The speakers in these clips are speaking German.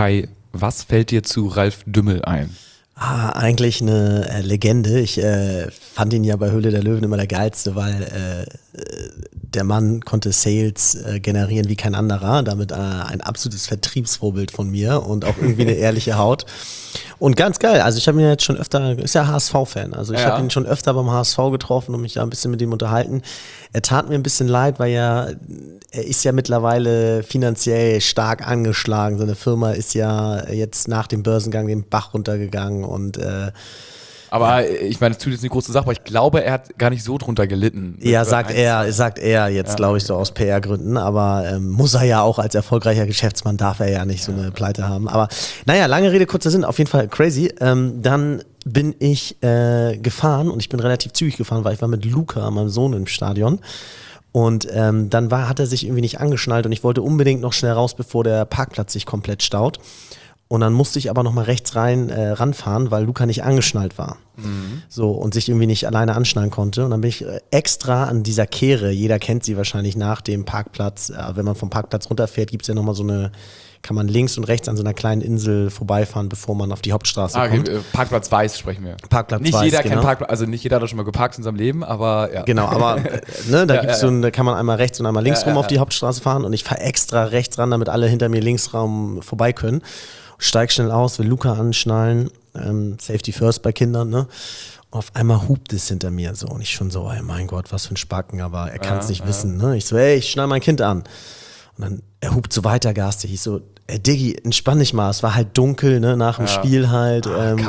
Kai, was fällt dir zu Ralf Dümmel ein? Eigentlich eine Legende. Ich fand ihn ja bei Höhle der Löwen immer der geilste, weil der Mann konnte Sales generieren wie kein anderer. Damit ein absolutes Vertriebsvorbild von mir und auch irgendwie eine ehrliche Haut. Und ganz geil, also ich habe ihn jetzt schon öfter, ist ja HSV-Fan, also ich habe ihn schon öfter beim HSV getroffen und mich da ein bisschen mit ihm unterhalten. Er tat mir ein bisschen leid, weil er ist ja mittlerweile finanziell stark angeschlagen. Seine Firma ist ja jetzt nach dem Börsengang den Bach runtergegangen und aber ich meine, das tut jetzt eine große Sache, aber ich glaube, er hat gar nicht so drunter gelitten. Ja, sagt er jetzt, glaube ich, so aus PR-Gründen, aber muss er ja auch als erfolgreicher Geschäftsmann, darf er ja nicht so eine Pleite haben. Aber naja, lange Rede, kurzer Sinn, auf jeden Fall crazy. Dann bin ich gefahren und ich bin relativ zügig gefahren, weil ich war mit Luca, meinem Sohn, im Stadion. Und dann hat er sich irgendwie nicht angeschnallt und ich wollte unbedingt noch schnell raus, bevor der Parkplatz sich komplett staut. Und dann musste ich aber nochmal rechts ranfahren, weil Luca nicht angeschnallt war. Mhm. So, und sich irgendwie nicht alleine anschnallen konnte. Und dann bin ich extra an dieser Kehre, jeder kennt sie wahrscheinlich nach dem Parkplatz, wenn man vom Parkplatz runterfährt, gibt es ja nochmal so eine, kann man links und rechts an so einer kleinen Insel vorbeifahren, bevor man auf die Hauptstraße kommt. Parkplatz Weiß sprechen wir. Parkplatz nicht Weiß, jeder kennt Parkplatz, also nicht jeder hat da schon mal geparkt in seinem Leben, aber ja. Genau, aber da kann man einmal rechts und einmal links rum auf die Hauptstraße fahren und ich fahre extra rechts ran, damit alle hinter mir links vorbei können. Steig schnell aus, will Luca anschnallen, Safety first bei Kindern, ne? Und auf einmal hupt es hinter mir so und ich schon so, ey, mein Gott, was für ein Spacken, aber er kann es nicht wissen, ne? Ich so, ey, ich schnall mein Kind an. Und dann, er hupt so weiter garstig. Ich so, Diggi, entspann dich mal, es war halt dunkel, ne, nach dem Spiel halt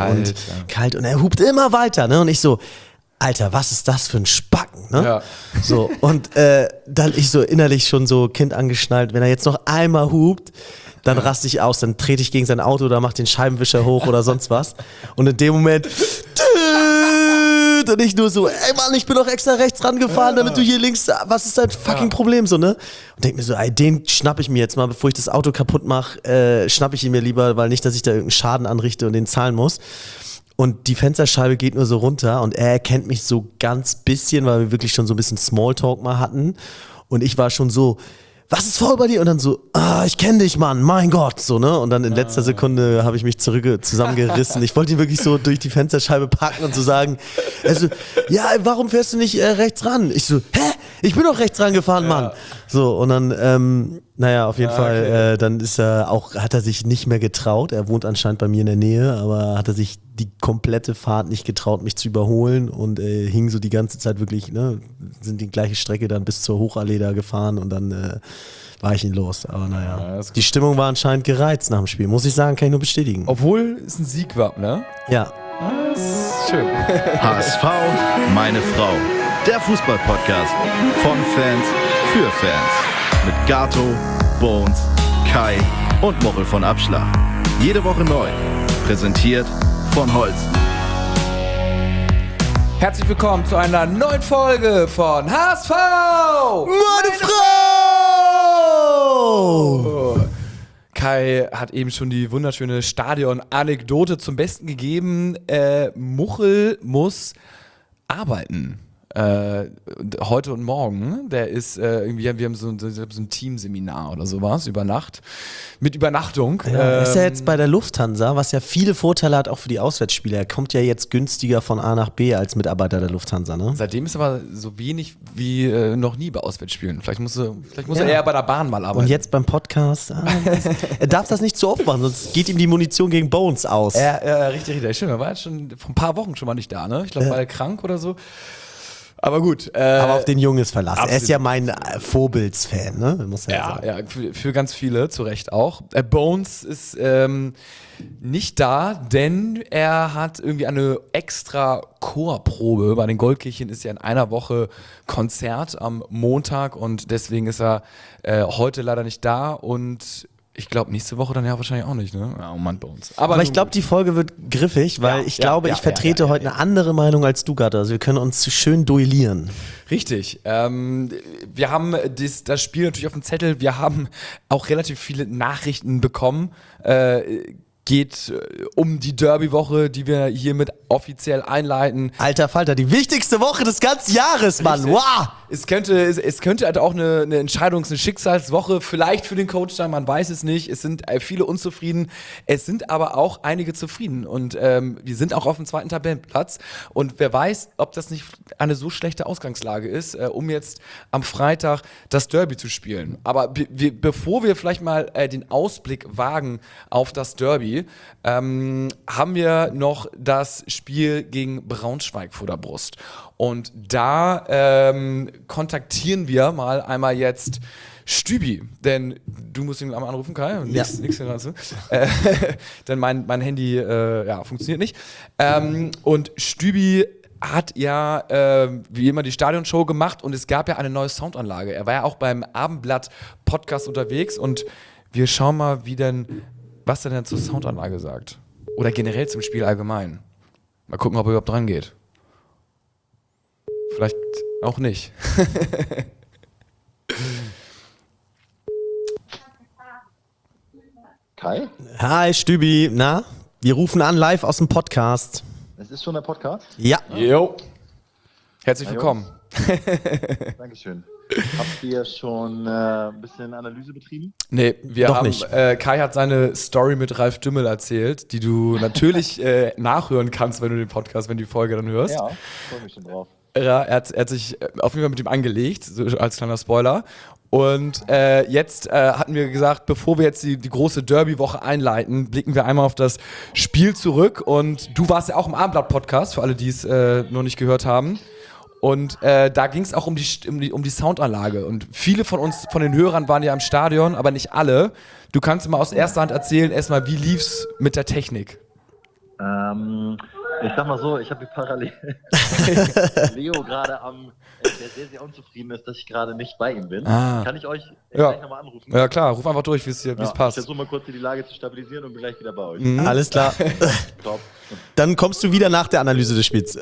kalt und er hupt immer weiter, ne? Und ich so, Alter, was ist das für ein Spacken, ne? Ja. So, und dann ich so innerlich schon so Kind angeschnallt, wenn er jetzt noch einmal hupt, dann raste ich aus, dann trete ich gegen sein Auto oder mach den Scheibenwischer hoch oder sonst was. Und in dem Moment und ich nur so, ey Mann, ich bin doch extra rechts rangefahren, damit du hier links, was ist dein fucking Problem so, ne? Und denk mir so, ey, den schnapp ich mir jetzt mal, bevor ich das Auto kaputt mache, schnapp ich ihn mir lieber, weil nicht, dass ich da irgendeinen Schaden anrichte und den zahlen muss. Und die Fensterscheibe geht nur so runter und er erkennt mich so ganz bisschen, weil wir wirklich schon so ein bisschen Smalltalk mal hatten. Und ich war schon so, was ist faul bei dir? Und dann so, ich kenne dich, Mann, mein Gott, so, ne? Und dann in letzter Sekunde habe ich mich zusammengerissen. Ich wollte ihn wirklich so durch die Fensterscheibe packen und so sagen, also, ja, warum fährst du nicht rechts ran? Ich so, hä? Ich bin doch rechts rangefahren, Mann. So, und dann, auf jeden Fall, dann hat er sich nicht mehr getraut. Er wohnt anscheinend bei mir in der Nähe, aber hat er sich die komplette Fahrt nicht getraut, mich zu überholen und hing so die ganze Zeit wirklich, ne, sind die gleiche Strecke dann bis zur Hochallee da gefahren und dann war ich ihn los. Aber die Stimmung war anscheinend gereizt nach dem Spiel, muss ich sagen, kann ich nur bestätigen. Obwohl es ein Sieg war, ne? Ja. Das ist schön. HSV, meine Frau. Der Fußball-Podcast von Fans für Fans. Mit Gato, Bones, Kai und Mochel von Abschlag. Jede Woche neu. Präsentiert von Holsten. Herzlich willkommen zu einer neuen Folge von HSV! Meine Frau! Kai hat eben schon die wunderschöne Stadion-Anekdote zum Besten gegeben. Muchel muss arbeiten. Heute und morgen, der ist irgendwie, wir haben so ein Teamseminar oder sowas über Nacht, mit Übernachtung. Ja, ist ja jetzt bei der Lufthansa, was ja viele Vorteile hat, auch für die Auswärtsspieler. Er kommt ja jetzt günstiger von A nach B als Mitarbeiter der Lufthansa, ne? Seitdem ist aber so wenig wie noch nie bei Auswärtsspielen. Vielleicht muss er eher bei der Bahn mal arbeiten. Und jetzt beim Podcast, er darf das nicht zu oft machen, sonst geht ihm die Munition gegen Bones aus. Ja, richtig. Stimmt, er war jetzt schon vor ein paar Wochen schon mal nicht da, ne? Ich glaube, war er krank oder so. Aber gut. Aber auf den Jungen ist verlassen. Absolut. Er ist ja mein Vorbildsfan, ne? Muss ja, sagen. Ja, für ganz viele, zu Recht auch. Bones ist nicht da, denn er hat irgendwie eine extra Chorprobe. Bei den Goldkirchen ist ja in einer Woche Konzert am Montag und deswegen ist er heute leider nicht da und ich glaube, nächste Woche dann ja wahrscheinlich auch nicht, ne? Ja, oh Mann, Bones. Aber ich glaube, die Folge wird griffig, weil ich vertrete heute eine andere Meinung als du gerade. Also wir können uns schön duellieren. Richtig. Wir haben das Spiel natürlich auf dem Zettel. Wir haben auch relativ viele Nachrichten bekommen. geht um die Derby-Woche, die wir hiermit offiziell einleiten. Alter Falter, die wichtigste Woche des ganzen Jahres, Mann. Richtig. Wow! Es könnte halt auch eine eine Schicksalswoche vielleicht für den Coach sein, man weiß es nicht. Es sind viele unzufrieden, es sind aber auch einige zufrieden. Und wir sind auch auf dem 2. Tabellenplatz. Und wer weiß, ob das nicht eine so schlechte Ausgangslage ist, um jetzt am Freitag das Derby zu spielen. Aber bevor wir vielleicht mal den Ausblick wagen auf das Derby, haben wir noch das Spiel gegen Braunschweig vor der Brust. Und da kontaktieren wir mal einmal jetzt Stübi, denn du musst ihn einmal anrufen, Kai. Nix dazu. Denn mein Handy funktioniert nicht. Und Stübi hat ja wie immer die Stadionshow gemacht und es gab ja eine neue Soundanlage. Er war ja auch beim Abendblatt-Podcast unterwegs und wir schauen mal, was er denn zur Soundanlage sagt. Oder generell zum Spiel allgemein. Mal gucken, ob er überhaupt dran geht. Vielleicht auch nicht. Kai? Hi, Stübi. Na, wir rufen an live aus dem Podcast. Es ist schon der Podcast? Ja. Jo. Herzlich willkommen. Dankeschön. Habt ihr schon ein bisschen Analyse betrieben? Nee, wir Doch haben, nicht. Kai hat seine Story mit Ralf Dümmel erzählt, die du natürlich nachhören kannst, wenn du die Folge dann hörst. Ja, freue mich schon drauf. Ja, er hat sich auf jeden Fall mit ihm angelegt, so als kleiner Spoiler. Und jetzt hatten wir gesagt, bevor wir jetzt die große Derby-Woche einleiten, blicken wir einmal auf das Spiel zurück. Und du warst ja auch im Abendblatt-Podcast, für alle, die es noch nicht gehört haben. Und da ging es auch um die Soundanlage. Und viele von uns, von den Hörern, waren ja im Stadion, aber nicht alle. Du kannst mal aus erster Hand erzählen, erstmal, wie lief's mit der Technik? Ich sag mal so, ich habe hier parallel Leo gerade der sehr, sehr unzufrieden ist, dass ich gerade nicht bei ihm bin. Kann ich euch gleich nochmal anrufen? Ja klar, ruf einfach durch, wie es passt. Ich versuche mal kurz die Lage zu stabilisieren und bin gleich wieder bei euch. Alles klar. Top. Dann kommst du wieder nach der Analyse des Spiels.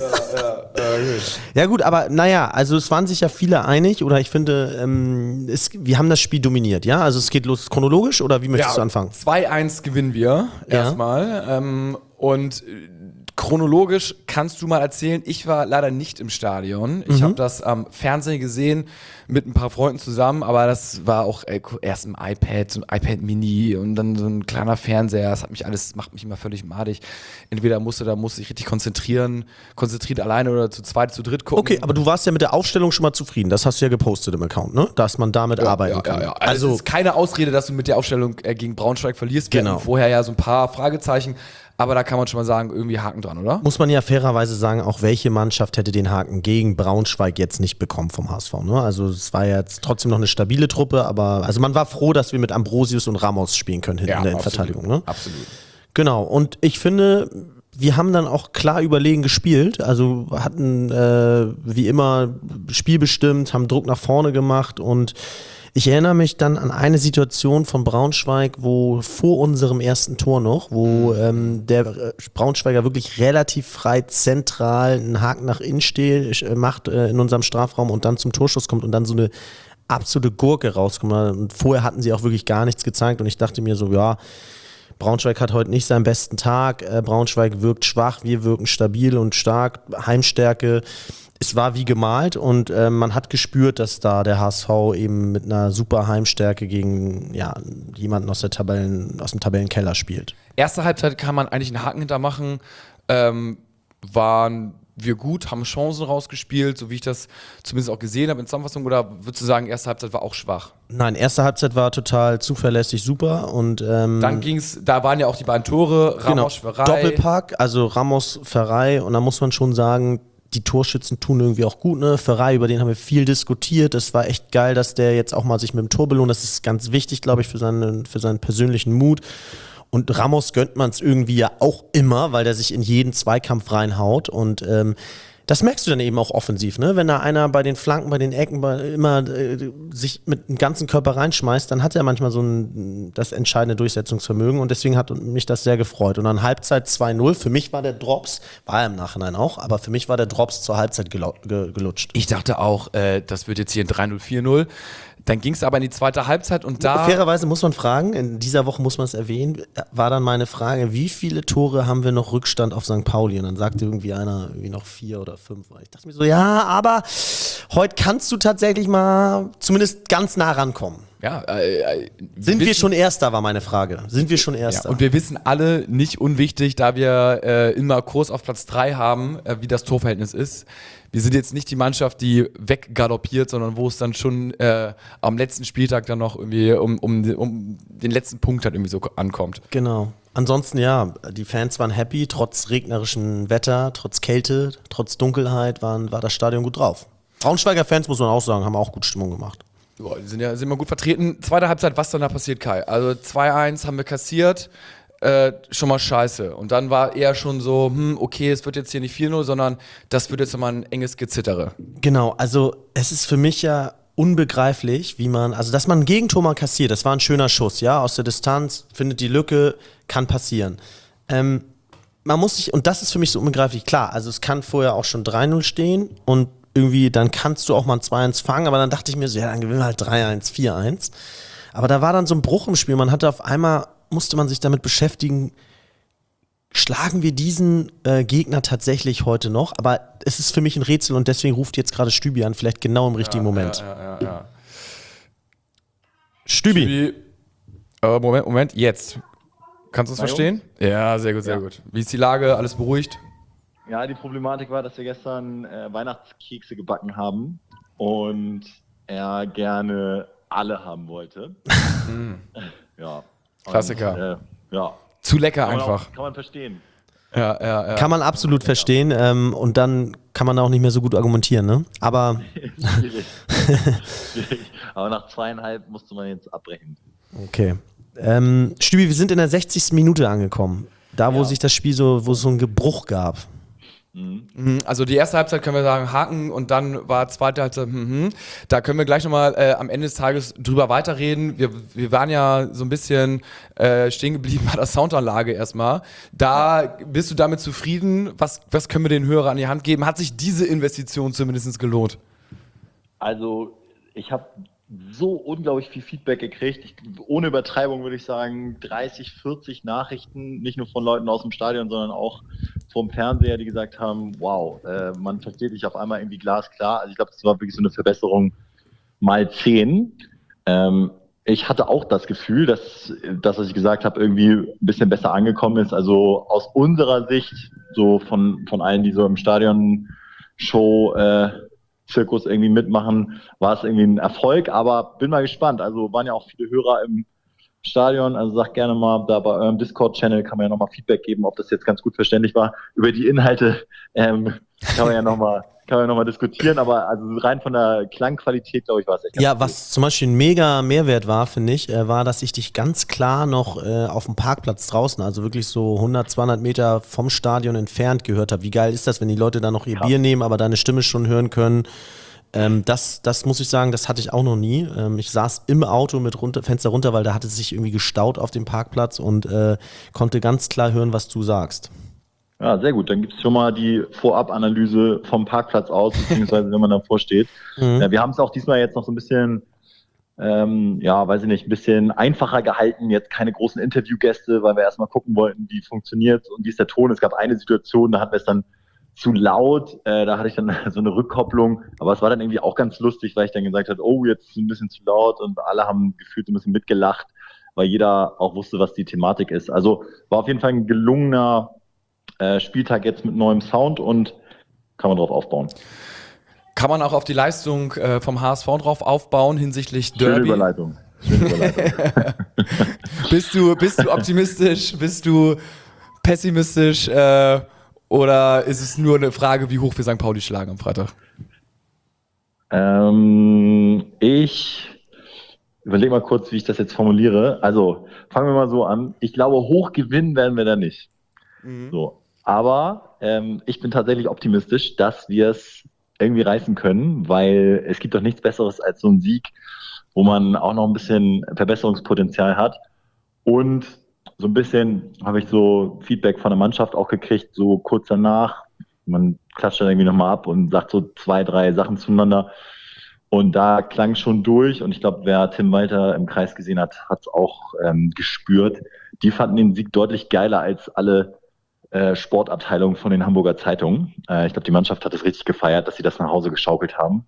Ja gut, aber naja, also es waren sich ja viele einig oder ich finde, wir haben das Spiel dominiert, ja? Also es geht los chronologisch oder wie möchtest du anfangen? 2-1 gewinnen wir erstmal. Und chronologisch kannst du mal erzählen, ich war leider nicht im Stadion. Ich habe das am Fernsehen gesehen mit ein paar Freunden zusammen, aber das war auch erst im iPad, so ein iPad Mini und dann so ein kleiner Fernseher. Das macht mich immer völlig madig. Entweder musste ich richtig konzentriert alleine oder zu zweit, zu dritt gucken. Okay, aber du warst ja mit der Aufstellung schon mal zufrieden. Das hast du ja gepostet im Account, ne? Dass man damit arbeiten kann. Ja. Also es ist keine Ausrede, dass du mit der Aufstellung gegen Braunschweig verlierst. Wir hatten vorher ja so ein paar Fragezeichen. Aber da kann man schon mal sagen, irgendwie Haken dran, oder? Muss man ja fairerweise sagen, auch welche Mannschaft hätte den Haken gegen Braunschweig jetzt nicht bekommen vom HSV. Ne? Also es war jetzt trotzdem noch eine stabile Truppe, aber also man war froh, dass wir mit Ambrosius und Ramos spielen können hinten in der Innenverteidigung. Ne? Absolut. Genau, und ich finde, wir haben dann auch klar überlegen gespielt, also hatten wie immer Spiel bestimmt, haben Druck nach vorne gemacht und ich erinnere mich dann an eine Situation von Braunschweig, wo vor unserem ersten Tor noch, wo der Braunschweiger wirklich relativ frei zentral einen Haken nach innen macht in unserem Strafraum und dann zum Torschuss kommt und dann so eine absolute Gurke rauskommt. Und vorher hatten sie auch wirklich gar nichts gezeigt und ich dachte mir so, ja, Braunschweig hat heute nicht seinen besten Tag, Braunschweig wirkt schwach, wir wirken stabil und stark, Heimstärke. Es war wie gemalt und man hat gespürt, dass da der HSV eben mit einer super Heimstärke gegen jemanden aus dem Tabellenkeller spielt. Erste Halbzeit kann man eigentlich einen Haken hintermachen. Waren wir gut, haben Chancen rausgespielt, so wie ich das zumindest auch gesehen habe in Zusammenfassung, oder würdest du sagen, erste Halbzeit war auch schwach? Nein, erste Halbzeit war total zuverlässig, super und dann ging's, da waren ja auch die beiden Tore, Ramos, Ferrei. Doppelpack, also Ramos, Ferrei und da muss man schon sagen, die Torschützen tun irgendwie auch gut, ne? Ferrei, über den haben wir viel diskutiert. Es war echt geil, dass der jetzt auch mal sich mit dem Tor belohnt. Das ist ganz wichtig, glaube ich, für seinen persönlichen Mut. Und Ramos gönnt man es irgendwie ja auch immer, weil der sich in jeden Zweikampf reinhaut. Und Das merkst du dann eben auch offensiv, ne? Wenn da einer bei den Flanken, bei den Ecken immer sich mit dem ganzen Körper reinschmeißt, dann hat er manchmal das entscheidende Durchsetzungsvermögen und deswegen hat mich das sehr gefreut. Und dann Halbzeit 2-0, für mich war der Drops, war er im Nachhinein auch, aber für mich war der Drops zur Halbzeit gelutscht. Ich dachte auch, das wird jetzt hier ein 3-0, 4-0. Dann ging es aber in die zweite Halbzeit und da... Fairerweise muss man fragen, in dieser Woche muss man es erwähnen, war dann meine Frage, wie viele Tore haben wir noch Rückstand auf St. Pauli? Und dann sagte irgendwie einer noch 4 oder 5. Ich dachte mir so, ja, aber heute kannst du tatsächlich mal zumindest ganz nah rankommen. Ja, Sind wir schon Erster, war meine Frage. Sind wir schon Erster? Ja, und wir wissen alle, nicht unwichtig, da wir immer Kurs auf Platz 3 haben, wie das Torverhältnis ist. Wir sind jetzt nicht die Mannschaft, die weggaloppiert, sondern wo es dann schon am letzten Spieltag dann noch irgendwie um den letzten Punkt halt irgendwie so ankommt. Genau. Ansonsten ja, die Fans waren happy, trotz regnerischem Wetter, trotz Kälte, trotz Dunkelheit war das Stadion gut drauf. Braunschweiger Fans, muss man auch sagen, haben auch gut Stimmung gemacht. Ja, die sind wir gut vertreten. Zweite Halbzeit, was dann da passiert, Kai? Also 2-1 haben wir kassiert, schon mal scheiße. Und dann war eher schon so, okay, es wird jetzt hier nicht 4-0, sondern das wird jetzt nochmal ein enges Gezittere. Genau, also es ist für mich ja unbegreiflich, dass man ein Gegentor mal kassiert, das war ein schöner Schuss, ja, aus der Distanz, findet die Lücke, kann passieren. Man muss sich, und das ist für mich so unbegreiflich, klar, also es kann vorher auch schon 3-0 stehen und irgendwie, dann kannst du auch mal ein 2-1 fangen, aber dann dachte ich mir so, ja, dann gewinnen wir halt 3-1, 4-1. Aber da war dann so ein Bruch im Spiel, musste man sich damit beschäftigen, schlagen wir diesen Gegner tatsächlich heute noch? Aber es ist für mich ein Rätsel und deswegen ruft jetzt gerade Stübi an, vielleicht genau im richtigen Moment. Ja. Stübi. Moment, jetzt. Kannst du es verstehen? Ja, sehr gut. Wie ist die Lage? Alles beruhigt? Ja, die Problematik war, dass wir gestern Weihnachtskekse gebacken haben und er gerne alle haben wollte. Ja. Klassiker. Ja. Zu lecker einfach. Kann man verstehen. Ja. Kann man absolut verstehen und dann kann man auch nicht mehr so gut argumentieren, ne? Aber Schwierig. Aber nach 2,5 musste man jetzt abbrechen. Okay. Stübi, wir sind in der 60. Minute angekommen. Da, wo sich das Spiel wo es so einen Gebruch gab. Also die erste Halbzeit können wir sagen Haken und dann war zweite Halbzeit Da können wir gleich nochmal am Ende des Tages drüber weiterreden. Wir waren ja so ein bisschen stehen geblieben bei der Soundanlage erstmal. Da bist du damit zufrieden? Was können wir den Hörern an die Hand geben? Hat sich diese Investition zumindest gelohnt? Also ich habe so unglaublich viel Feedback gekriegt. Ohne Übertreibung würde ich sagen 30, 40 Nachrichten, nicht nur von Leuten aus dem Stadion, sondern auch vom Fernseher, die gesagt haben, wow, man versteht dich auf einmal irgendwie glasklar. Also ich glaube, das war wirklich so eine Verbesserung mal 10. Ich hatte auch das Gefühl, dass das, was ich gesagt habe, irgendwie ein bisschen besser angekommen ist. Also aus unserer Sicht, so von allen, die so im Stadion-Show Zirkus irgendwie mitmachen, war es irgendwie ein Erfolg, aber bin mal gespannt. Also waren ja auch viele Hörer im Stadion, also sagt gerne mal, da bei eurem Discord-Channel kann man ja nochmal Feedback geben, ob das jetzt ganz gut verständlich war. Über die Inhalte kann man ja nochmal diskutieren, aber also rein von der Klangqualität, glaube ich, war es echt ganz gut. Was zum Beispiel ein mega Mehrwert war, finde ich, war, dass ich dich ganz klar noch auf dem Parkplatz draußen, also wirklich so 100, 200 Meter vom Stadion entfernt gehört habe. Wie geil ist das, wenn die Leute da noch ihr Bier nehmen, aber deine Stimme schon hören können? Das muss ich sagen, das hatte ich auch noch nie. Ich saß im Auto mit Fenster runter, weil da hatte es sich irgendwie gestaut auf dem Parkplatz und konnte ganz klar hören, was du sagst. Ja, sehr gut. Dann gibt es schon mal die Vorab-Analyse vom Parkplatz aus, beziehungsweise wenn man davor steht. Ja, wir haben es auch diesmal jetzt noch so ein bisschen, ein bisschen einfacher gehalten. Jetzt keine großen Interviewgäste, weil wir erstmal gucken wollten, wie funktioniert und wie ist der Ton. Es gab eine Situation, da hatten wir es dann zu laut, da hatte ich dann so eine Rückkopplung, aber es war dann irgendwie auch ganz lustig, weil ich dann gesagt habe, oh, jetzt ist es ein bisschen zu laut und alle haben gefühlt ein bisschen mitgelacht, weil jeder auch wusste, was die Thematik ist. Also war auf jeden Fall ein gelungener Spieltag jetzt mit neuem Sound und kann man drauf aufbauen. Kann man auch auf die Leistung vom HSV drauf aufbauen hinsichtlich Derby? Schöne Überleitung. Bist du optimistisch? Bist du pessimistisch? Oder ist es nur eine Frage, wie hoch wir St. Pauli schlagen am Freitag? Ich überlege mal kurz, wie ich das jetzt formuliere. Also fangen wir mal so an. Ich glaube, hoch gewinnen werden wir da nicht. So. Aber ich bin tatsächlich optimistisch, dass wir es irgendwie reißen können, weil es gibt doch nichts Besseres als so ein Sieg, wo man auch noch ein bisschen Verbesserungspotenzial hat. Und so ein bisschen habe ich so Feedback von der Mannschaft auch gekriegt, so kurz danach. Man klatscht dann irgendwie nochmal ab und sagt so 2, 3 Sachen zueinander. Und da klang schon durch. Und ich glaube, wer Tim Walter im Kreis gesehen hat, hat es auch gespürt. Die fanden den Sieg deutlich geiler als alle Sportabteilungen von den Hamburger Zeitungen. Ich glaube, die Mannschaft hat es richtig gefeiert, dass sie das nach Hause geschaukelt haben.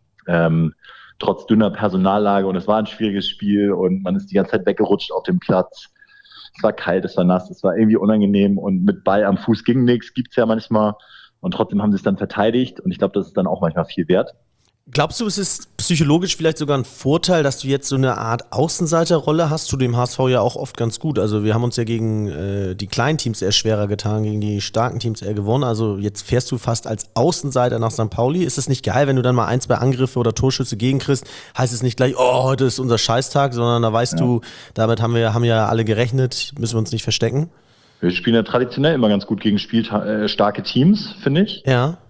Trotz dünner Personallage. Und es war ein schwieriges Spiel und man ist die ganze Zeit weggerutscht auf dem Platz. Es war kalt, es war nass, es war irgendwie unangenehm und mit Ball am Fuß ging nichts, gibt es ja manchmal. Und trotzdem haben sie es dann verteidigt und ich glaube, das ist dann auch manchmal viel wert. Glaubst du, es ist psychologisch vielleicht sogar ein Vorteil, dass du jetzt so eine Art Außenseiterrolle hast? Tut dem HSV ja auch oft ganz gut. Also wir haben uns ja gegen die kleinen Teams eher schwerer getan, gegen die starken Teams eher gewonnen. Also jetzt fährst du fast als Außenseiter nach St. Pauli. Ist es nicht geil, wenn du dann mal 1, 2 Angriffe oder Torschüsse gegenkriegst? Heißt es nicht gleich, oh, heute ist unser Scheißtag, sondern da weißt du, damit haben ja alle gerechnet, müssen wir uns nicht verstecken. Wir spielen ja traditionell immer ganz gut gegen starke Teams, finde ich. Ja.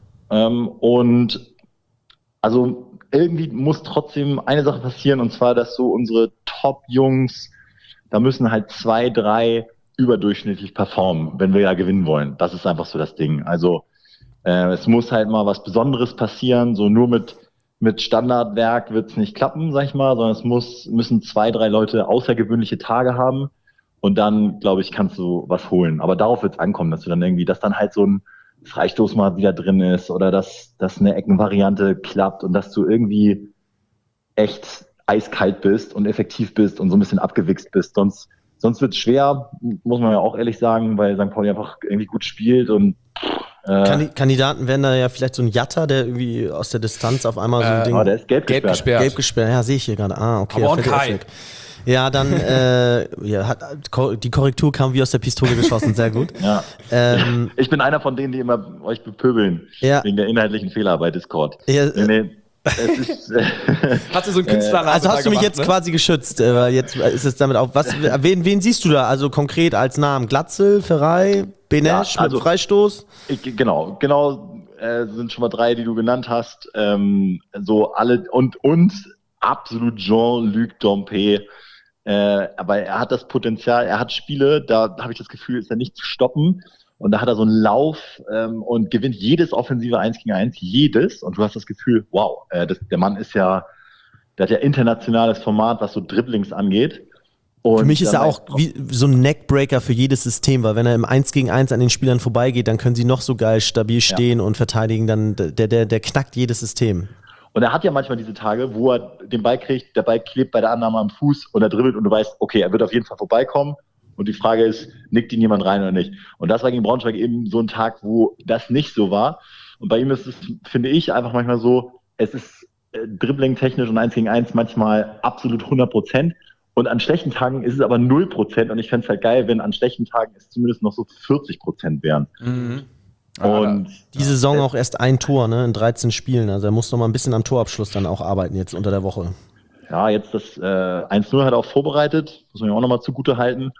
Und also irgendwie muss trotzdem eine Sache passieren, und zwar, dass so unsere Top-Jungs, da müssen halt 2, 3 überdurchschnittlich performen, wenn wir ja gewinnen wollen. Das ist einfach so das Ding. Also es muss halt mal was Besonderes passieren, so nur mit Standardwerk wird es nicht klappen, sag ich mal, sondern müssen 2, 3 Leute außergewöhnliche Tage haben und dann, glaube ich, kannst du was holen. Aber darauf wird es ankommen, dass dann halt so ein Freistoß mal wieder drin ist oder dass eine Eckenvariante klappt und dass du irgendwie echt eiskalt bist und effektiv bist und so ein bisschen abgewichst bist. Sonst wird es schwer, muss man ja auch ehrlich sagen, weil St. Pauli einfach irgendwie gut spielt und Kandidaten wären da ja vielleicht so ein Jatta, der irgendwie aus der Distanz auf einmal so ein Ding... Oh, der ist gelb gesperrt. Gelb gesperrt, ja, sehe ich hier gerade. Ah, okay. Aber auch Kai. Ja, dann die Korrektur kam wie aus der Pistole geschossen, sehr gut. Ja. Ich bin einer von denen, die immer euch bepöbeln, wegen der inhaltlichen Fehler bei Discord. Ja, nee. Es ist, Hast du so einen Künstlernamen also hast du mich gemacht, jetzt quasi geschützt, weil jetzt ist es damit auch. Wen siehst du da also konkret als Namen? Glatzel, Ferrei, Benesch mit Freistoß? Genau, sind schon mal 3, die du genannt hast. So alle und absolut Jean-Luc Dompe. Aber er hat das Potenzial, er hat Spiele, da habe ich das Gefühl, ist er nicht zu stoppen. Und da hat er so einen Lauf und gewinnt jedes offensive 1 gegen 1, jedes. Und du hast das Gefühl, wow, der Mann der hat ja internationales Format, was so Dribblings angeht. Und für mich ist er auch wie so ein Neckbreaker für jedes System, weil wenn er im 1 gegen 1 an den Spielern vorbeigeht, dann können sie noch so geil stabil stehen und verteidigen, dann der knackt jedes System. Und er hat ja manchmal diese Tage, wo er den Ball kriegt, der Ball klebt bei der Annahme am Fuß und er dribbelt und du weißt, okay, er wird auf jeden Fall vorbeikommen. Und die Frage ist, nickt ihn jemand rein oder nicht? Und das war gegen Braunschweig eben so ein Tag, wo das nicht so war. Und bei ihm ist es, finde ich, einfach manchmal so, es ist dribbling-technisch und 1 gegen 1 manchmal absolut 100%. Und an schlechten Tagen ist es aber 0%. Und ich fände es halt geil, wenn an schlechten Tagen es zumindest noch so 40% wären. Mhm. Und die Saison auch erst ein Tor, ne, in 13 Spielen. Also er muss noch mal ein bisschen am Torabschluss dann auch arbeiten jetzt unter der Woche. Ja, jetzt das 1-0 hat er auch vorbereitet, muss man ja auch nochmal zugute halten.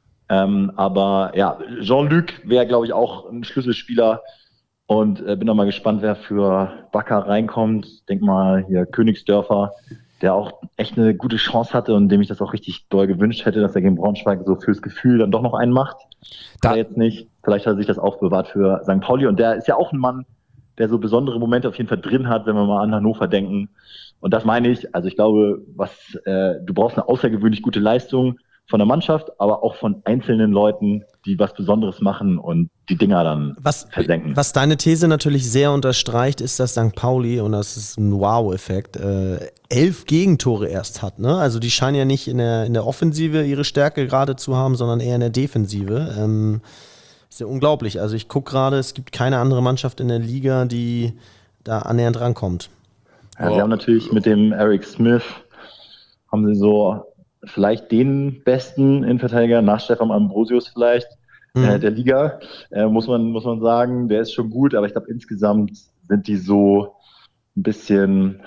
Aber ja, Jean-Luc wäre, glaube ich, auch ein Schlüsselspieler und bin noch mal gespannt, wer für Bakker reinkommt. Denk mal hier Königsdörfer, der auch echt eine gute Chance hatte und dem ich das auch richtig doll gewünscht hätte, dass er gegen Braunschweig so fürs Gefühl dann doch noch einen macht. Da jetzt nicht. Vielleicht hat er sich das aufbewahrt für St. Pauli und der ist ja auch ein Mann, der so besondere Momente auf jeden Fall drin hat, wenn wir mal an Hannover denken. Und das meine ich, also ich glaube, du brauchst eine außergewöhnlich gute Leistung von der Mannschaft, aber auch von einzelnen Leuten, die was Besonderes machen und die Dinger dann versenken. Was deine These natürlich sehr unterstreicht, ist, dass St. Pauli, und das ist ein Wow-Effekt, 11 Gegentore erst hat. Ne? Also die scheinen ja nicht in der Offensive ihre Stärke gerade zu haben, sondern eher in der Defensive. Ist ja unglaublich. Also ich gucke gerade, es gibt keine andere Mannschaft in der Liga, die da annähernd rankommt. Ja, sie haben natürlich mit dem Eric Smith, haben sie so vielleicht den besten Innenverteidiger, nach Stefan Ambrosius vielleicht, der Liga, muss man sagen. Der ist schon gut, aber ich glaube, insgesamt sind die so ein bisschen,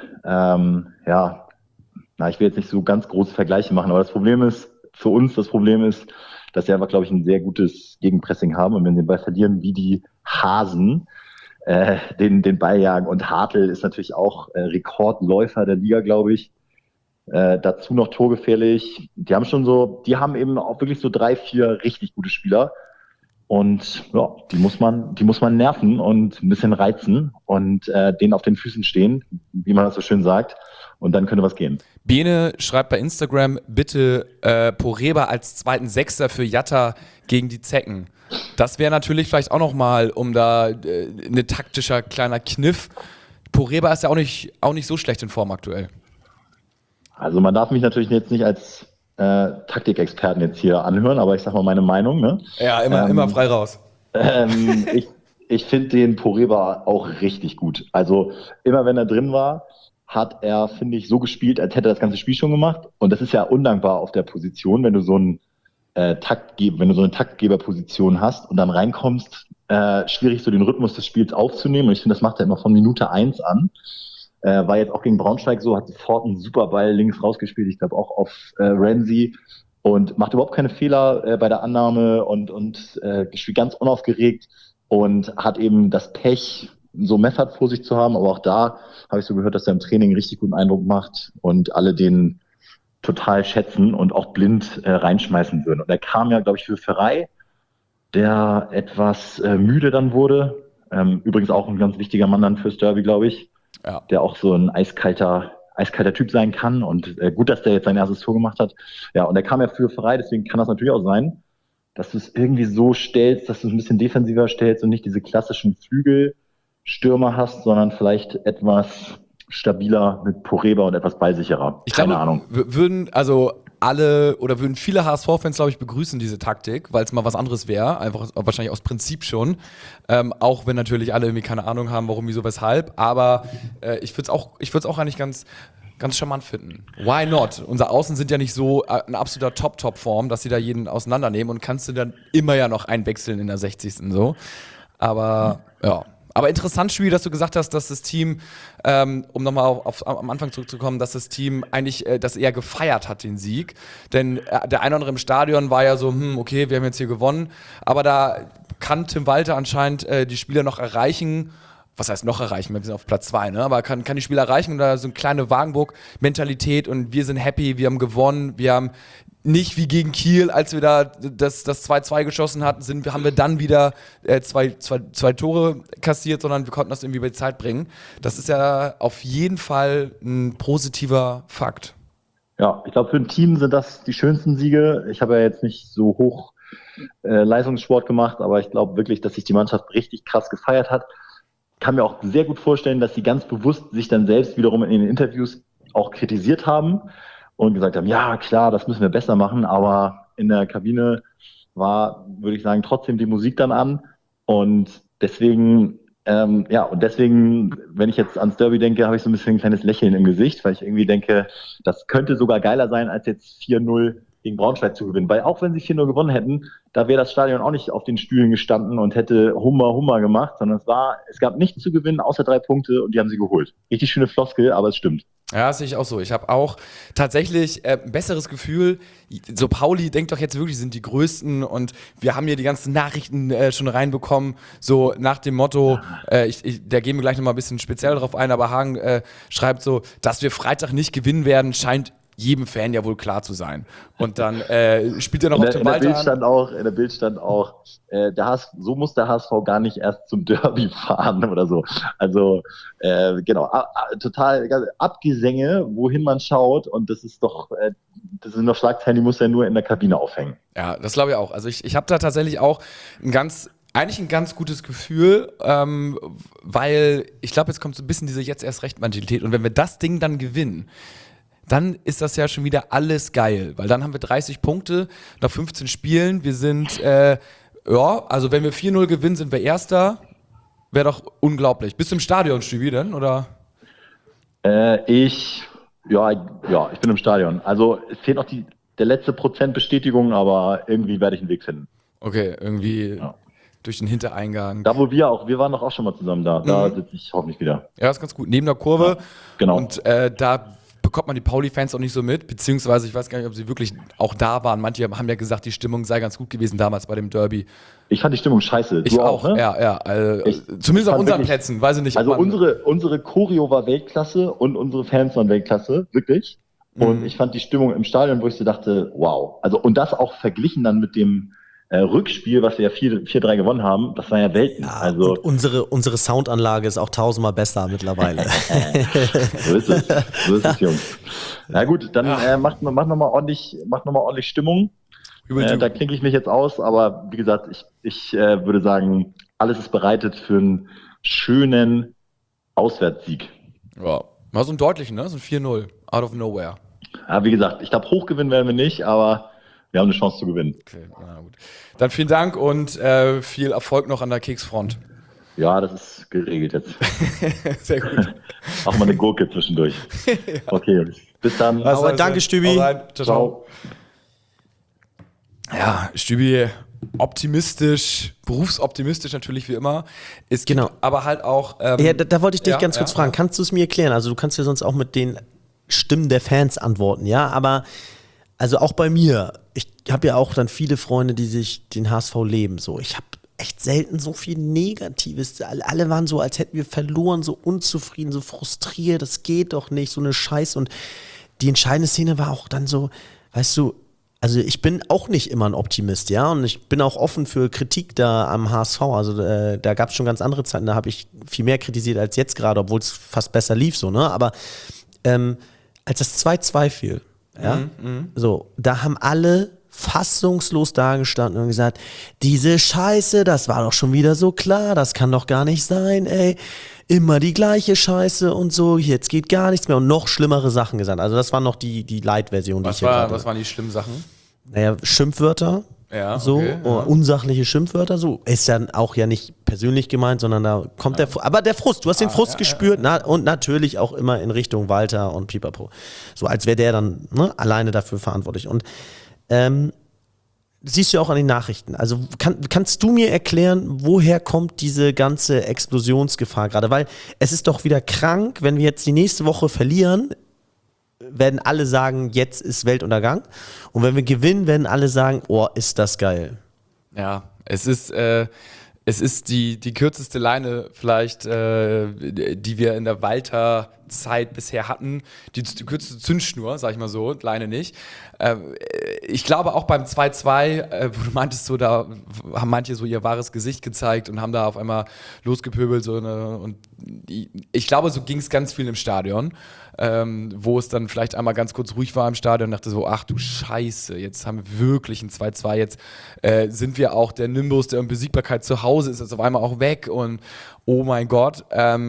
ich will jetzt nicht so ganz große Vergleiche machen, aber das Problem ist, dass sie einfach, glaube ich, ein sehr gutes Gegenpressing haben und wenn sie den Ball verlieren, wie die Hasen den Ball jagen. Und Hartl ist natürlich auch Rekordläufer der Liga, glaube ich. Dazu noch torgefährlich. Die haben eben auch wirklich so 3, 4 richtig gute Spieler. Und ja, die muss man nerven und ein bisschen reizen und denen auf den Füßen stehen, wie man das so schön sagt. Und dann könnte was gehen. Bene schreibt bei Instagram, bitte Poreba als zweiten Sechser für Jatta gegen die Zecken. Das wäre natürlich vielleicht auch nochmal, um da ein taktischer kleiner Kniff. Poreba ist ja auch nicht so schlecht in Form aktuell. Also man darf mich natürlich jetzt nicht als Taktikexperten jetzt hier anhören, aber ich sag mal meine Meinung. Ne? Ja, immer frei raus. Ich finde den Poreba auch richtig gut. Also immer wenn er drin war, hat er, finde ich, so gespielt, als hätte er das ganze Spiel schon gemacht. Und das ist ja undankbar auf der Position, wenn du so eine Taktgeberposition hast und dann reinkommst, schwierig so den Rhythmus des Spiels aufzunehmen. Und ich finde, das macht er immer von Minute 1 an. War jetzt auch gegen Braunschweig so, hat sofort einen super Ball links rausgespielt, ich glaube auch auf Ramsey und macht überhaupt keine Fehler bei der Annahme und spielt ganz unaufgeregt und hat eben das Pech, so Meffert vor sich zu haben, aber auch da habe ich so gehört, dass er im Training einen richtig guten Eindruck macht und alle den total schätzen und auch blind reinschmeißen würden. Und er kam ja, glaube ich, für Ferrei, der etwas müde dann wurde. Übrigens auch ein ganz wichtiger Mann dann fürs Derby, glaube ich. Ja. Der auch so ein eiskalter Typ sein kann und gut, dass der jetzt sein erstes Tor gemacht hat. Ja, und er kam ja für Ferrei, deswegen kann das natürlich auch sein, dass du es irgendwie so stellst, dass du es ein bisschen defensiver stellst und nicht diese klassischen Flügelstürmer hast, sondern vielleicht etwas stabiler mit Poreba und etwas ballsicherer. Keine Ahnung. Würden viele HSV-Fans, glaube ich, begrüßen diese Taktik, weil es mal was anderes wäre, einfach wahrscheinlich aus Prinzip schon. Auch wenn natürlich alle irgendwie keine Ahnung haben, warum, wieso, weshalb. Aber ich würde es auch eigentlich ganz charmant finden. Why not? Unsere Außen sind ja nicht so in absoluter Top-Form, dass sie da jeden auseinandernehmen und kannst du dann immer ja noch einwechseln in der 60. so. Aber ja. Aber interessant, Spiel, dass du gesagt hast, dass das Team, um nochmal am Anfang zurückzukommen, dass das Team eigentlich das eher gefeiert hat, den Sieg. Denn der eine oder andere im Stadion war ja so, okay, wir haben jetzt hier gewonnen. Aber da kann Tim Walter anscheinend die Spieler noch erreichen. Was heißt noch erreichen? Wir sind auf Platz 2, ne? Aber kann die Spieler erreichen und da so eine kleine Wagenburg-Mentalität und wir sind happy, wir haben gewonnen, wir haben nicht wie gegen Kiel, als wir da das 2-2 geschossen hatten, haben wir dann wieder zwei Tore kassiert, sondern wir konnten das irgendwie bei die Zeit bringen. Das ist ja auf jeden Fall ein positiver Fakt. Ja, ich glaube, für ein Team sind das die schönsten Siege. Ich habe ja jetzt nicht so hoch Leistungssport gemacht, aber ich glaube wirklich, dass sich die Mannschaft richtig krass gefeiert hat. Kann mir auch sehr gut vorstellen, dass sie ganz bewusst sich dann selbst wiederum in den Interviews auch kritisiert haben und gesagt haben, ja klar, das müssen wir besser machen, aber in der Kabine war, würde ich sagen, trotzdem die Musik dann an und deswegen, wenn ich jetzt ans Derby denke, habe ich so ein bisschen ein kleines Lächeln im Gesicht, weil ich irgendwie denke, das könnte sogar geiler sein, als jetzt 4-0 gegen Braunschweig zu gewinnen, weil auch wenn sie 4-0 gewonnen hätten, da wäre das Stadion auch nicht auf den Stühlen gestanden und hätte Hummer gemacht, sondern es gab nichts zu gewinnen, außer 3 Punkte und die haben sie geholt. Richtig schöne Floskel, aber es stimmt. Ja, das sehe ich auch so. Ich habe auch tatsächlich ein besseres Gefühl. So Pauli denkt doch jetzt wirklich, sind die Größten und wir haben hier die ganzen Nachrichten schon reinbekommen, so nach dem Motto, da gehen wir gleich nochmal ein bisschen speziell drauf ein, aber Hagen schreibt so, dass wir Freitag nicht gewinnen werden, scheint jedem Fan ja wohl klar zu sein. Und dann spielt er noch auf dem Walter an. In der Bild stand auch, so muss der HSV gar nicht erst zum Derby fahren oder so. Also genau, total Abgesänge, wohin man schaut und das sind doch Schlagzeilen, die muss er nur in der Kabine aufhängen. Ja, das glaube ich auch. Also ich habe da tatsächlich auch eigentlich ein ganz gutes Gefühl, weil ich glaube, jetzt kommt so ein bisschen diese Jetzt-erst-recht-Mentalität und wenn wir das Ding dann gewinnen, dann ist das ja schon wieder alles geil, weil dann haben wir 30 Punkte nach 15 Spielen. Wir sind, also wenn wir 4-0 gewinnen, sind wir Erster. Wäre doch unglaublich. Bist du im Stadion, Stübi, denn, oder? Ich bin im Stadion. Also es fehlt noch der letzte Prozent Bestätigung, aber irgendwie werde ich einen Weg finden. Okay, irgendwie durch den Hintereingang. Da, wo wir waren doch auch schon mal zusammen da. Da sitze ich hoffentlich wieder. Ja, das ist ganz gut. Neben der Kurve. Ja, genau. Und da bekommt man die Pauli-Fans auch nicht so mit, beziehungsweise ich weiß gar nicht, ob sie wirklich auch da waren. Manche haben ja gesagt, die Stimmung sei ganz gut gewesen damals bei dem Derby. Ich fand die Stimmung scheiße. Ich auch, ne? Ja. Zumindest auf unseren Plätzen, weiß ich nicht. Also unsere Choreo war Weltklasse und unsere Fans waren Weltklasse, wirklich. Und ich fand die Stimmung im Stadion, wo ich so dachte, wow. Also, und das auch verglichen dann mit dem Rückspiel, was wir ja 4-3 gewonnen haben, das war ja Welten. Ja, also und unsere Soundanlage ist auch 1000-mal besser mittlerweile. So ist es, Jungs. Na gut, dann macht noch mal ordentlich Stimmung. Da klinke ich mich jetzt aus, aber wie gesagt, ich würde sagen, alles ist bereitet für einen schönen Auswärtssieg. Ja, mal so einen deutlichen, ne? So ein 4-0, out of nowhere. Ja, wie gesagt, ich glaube, hochgewinnen werden wir nicht, aber wir haben eine Chance zu gewinnen. Okay, na gut. Dann vielen Dank und viel Erfolg noch an der Keksfront. Ja, das ist geregelt jetzt. Sehr gut. Auch mal eine Gurke zwischendurch. Ja. Okay, Jungs. Bis dann. Also, danke, Stübi. Ciao. Ja, Stübi, optimistisch, berufsoptimistisch natürlich wie immer. Es gibt aber halt auch... ja, da wollte ich dich ganz kurz fragen. Kannst du es mir erklären? Also du kannst ja sonst auch mit den Stimmen der Fans antworten, ja? Aber also auch bei mir, ich habe ja auch dann viele Freunde, die sich den HSV leben. So, ich habe echt selten so viel Negatives. Alle waren so, als hätten wir verloren, so unzufrieden, so frustriert. Das geht doch nicht, so eine Scheiße. Und die entscheidende Szene war auch dann so, weißt du, also ich bin auch nicht immer ein Optimist, ja, und ich bin auch offen für Kritik da am HSV, also da gab es schon ganz andere Zeiten, da habe ich viel mehr kritisiert als jetzt gerade, obwohl es fast besser lief so, ne, aber als das 2-2 fiel, ja, so, da haben alle fassungslos dagestanden und gesagt, diese Scheiße, das war doch schon wieder so klar, das kann doch gar nicht sein, ey, immer die gleiche Scheiße und so, jetzt geht gar nichts mehr und noch schlimmere Sachen gesagt. Also das war noch die Light-Version, die ich hier hatte. Was waren die schlimmen Sachen? Naja, Schimpfwörter, unsachliche Schimpfwörter, so, ist ja auch ja nicht persönlich gemeint, sondern da kommt aber der Frust, du hast den Frust gespürt, und natürlich auch immer in Richtung Walter und Pipapo. So, als wäre der dann alleine dafür verantwortlich und siehst du auch an den Nachrichten. Also kannst du mir erklären, woher kommt diese ganze Explosionsgefahr gerade? Weil es ist doch wieder krank, wenn wir jetzt die nächste Woche verlieren, werden alle sagen, jetzt ist Weltuntergang. Und wenn wir gewinnen, werden alle sagen, oh, ist das geil. Ja, es ist die kürzeste Leine vielleicht, die wir in der Walter-Zeit bisher hatten. Die kürzeste Zündschnur, sag ich mal so, Leine nicht. Ich glaube auch beim 2-2, wo du meintest, so, da haben manche so ihr wahres Gesicht gezeigt und haben da auf einmal losgepöbelt. Und ich glaube, so ging es ganz viel im Stadion. Wo es dann vielleicht einmal ganz kurz ruhig war im Stadion und dachte so, ach du Scheiße, jetzt haben wir wirklich ein 2-2, jetzt sind wir auch der Nimbus der Unbesiegbarkeit zu Hause, ist jetzt auf einmal auch weg und oh mein Gott.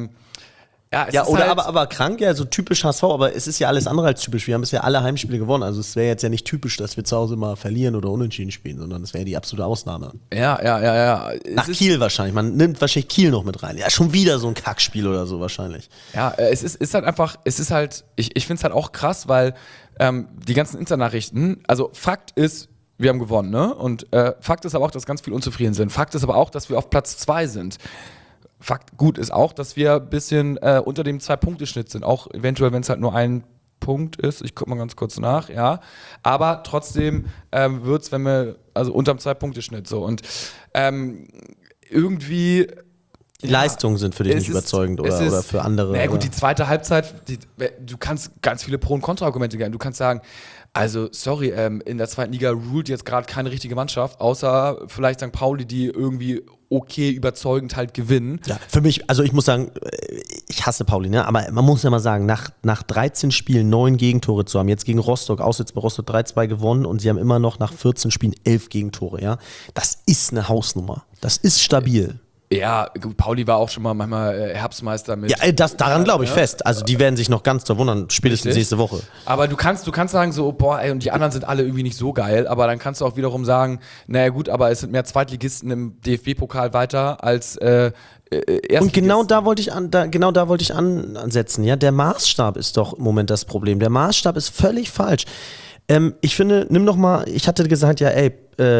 Aber krank, ja, so typisch HSV, aber es ist ja alles andere als typisch. Wir haben bisher alle Heimspiele gewonnen, also es wäre jetzt ja nicht typisch, dass wir zu Hause mal verlieren oder unentschieden spielen, sondern es wäre die absolute Ausnahme. Ja. Nach Kiel wahrscheinlich, man nimmt wahrscheinlich Kiel noch mit rein. Ja, schon wieder so ein Kackspiel oder so wahrscheinlich. Ja, es ist halt, ich finde es halt auch krass, weil die ganzen Internachrichten, also Fakt ist, wir haben gewonnen, ne? Und Fakt ist aber auch, dass ganz viel unzufrieden sind. Fakt ist aber auch, dass wir auf Platz 2 sind. Fakt gut ist auch, dass wir ein bisschen unter dem 2-Punkte-Schnitt sind. Auch eventuell, wenn es halt nur ein Punkt ist. Ich gucke mal ganz kurz nach, ja. Aber trotzdem wird es, wenn wir, also unterm 2-Punkte-Schnitt so. Und irgendwie. Die Leistungen sind für dich nicht überzeugend oder für andere. Na gut, die zweite Halbzeit, du kannst ganz viele Pro- und Kontra-Argumente geben. Du kannst sagen, also sorry, in der zweiten Liga ruled jetzt gerade keine richtige Mannschaft, außer vielleicht St. Pauli, die irgendwie okay überzeugend halt gewinnen. Ja, für mich, also ich muss sagen, ich hasse Pauli, ne? Aber man muss ja mal sagen, nach 13 Spielen 9 Gegentore zu haben, jetzt gegen Rostock, auswärts bei Rostock 3-2 gewonnen und sie haben immer noch nach 14 Spielen 11 Gegentore, ja. Das ist eine Hausnummer. Das ist stabil. Ja, gut, Pauli war auch schon mal manchmal Herbstmeister mit. Ja, daran glaube ich fest. Also die werden sich noch ganz da wundern, spätestens nächste Woche. Aber du kannst sagen so, boah, ey, und die anderen sind alle irgendwie nicht so geil, aber dann kannst du auch wiederum sagen, naja gut, aber es sind mehr Zweitligisten im DFB-Pokal weiter als Erstligisten. Und genau da wollte ich ansetzen. Ja, der Maßstab ist doch im Moment das Problem. Der Maßstab ist völlig falsch. Ich finde, nimm doch mal, ich hatte gesagt, ja, ey,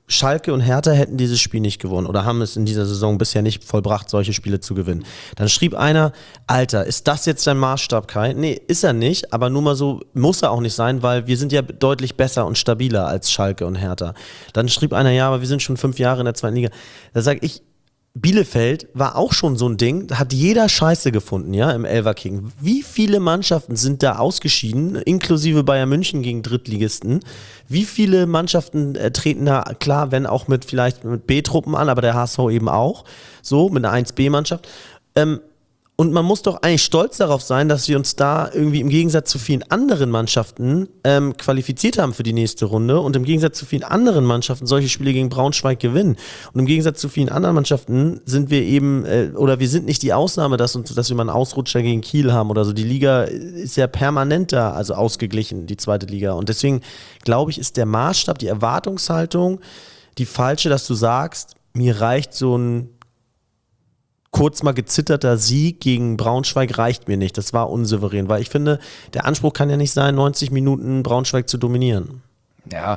Schalke und Hertha hätten dieses Spiel nicht gewonnen oder haben es in dieser Saison bisher nicht vollbracht, solche Spiele zu gewinnen. Dann schrieb einer, Alter, ist das jetzt dein Maßstab, Kai? Nee, ist er nicht, aber nur mal so, muss er auch nicht sein, weil wir sind ja deutlich besser und stabiler als Schalke und Hertha. Dann schrieb einer, ja, aber wir sind schon 5 Jahre in der 2. Liga. Da sag ich, Bielefeld war auch schon so ein Ding, da hat jeder Scheiße gefunden, ja, im Elverking. Wie viele Mannschaften sind da ausgeschieden, inklusive Bayern München gegen Drittligisten? Wie viele Mannschaften treten da, klar, wenn auch vielleicht mit B-Truppen an, aber der HSV eben auch, so, mit einer 1B-Mannschaft. Und man muss doch eigentlich stolz darauf sein, dass wir uns da irgendwie im Gegensatz zu vielen anderen Mannschaften qualifiziert haben für die nächste Runde und im Gegensatz zu vielen anderen Mannschaften solche Spiele gegen Braunschweig gewinnen. Und im Gegensatz zu vielen anderen Mannschaften sind wir eben, oder wir sind nicht die Ausnahme, dass wir mal einen Ausrutscher gegen Kiel haben oder so. Die Liga ist ja permanent da, also ausgeglichen, die 2. Liga. Und deswegen, glaube ich, ist der Maßstab, die Erwartungshaltung die falsche, dass du sagst, mir reicht so ein kurz mal gezitterter Sieg gegen Braunschweig reicht mir nicht. Das war unsouverän, weil ich finde, der Anspruch kann ja nicht sein, 90 Minuten Braunschweig zu dominieren. Ja,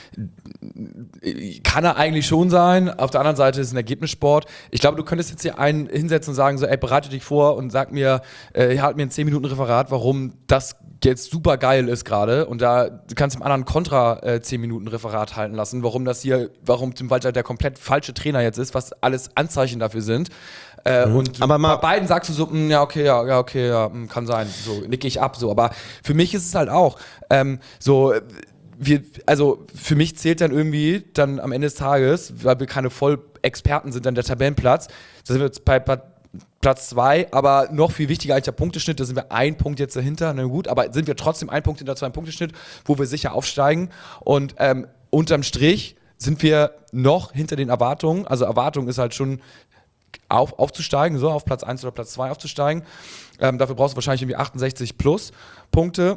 kann er eigentlich schon sein. Auf der anderen Seite ist es ein Ergebnissport. Ich glaube, du könntest jetzt hier einen hinsetzen und sagen so, ey, bereite dich vor und sag mir, halt mir ein 10 Minuten Referat, warum das jetzt super geil ist gerade. Und du kannst dem anderen Kontra 10 Minuten Referat halten lassen, warum Tim Walter der komplett falsche Trainer jetzt ist, was alles Anzeichen dafür sind. Und aber bei beiden sagst du so, ja, kann sein, so nicke ich ab, so. Aber für mich ist es halt auch für mich zählt dann irgendwie dann am Ende des Tages, weil wir keine Vollexperten sind, dann der Tabellenplatz. Da sind wir jetzt bei Platz 2, aber noch viel wichtiger als der Punkteschnitt, da sind wir 1 Punkt jetzt dahinter, na gut, aber sind wir trotzdem 1 Punkt hinter 2 Punkteschnitt, wo wir sicher aufsteigen und unterm Strich sind wir noch hinter den Erwartungen, also Erwartung ist halt schon aufzusteigen, so auf Platz 1 oder Platz 2 aufzusteigen. Dafür brauchst du wahrscheinlich irgendwie 68 plus Punkte.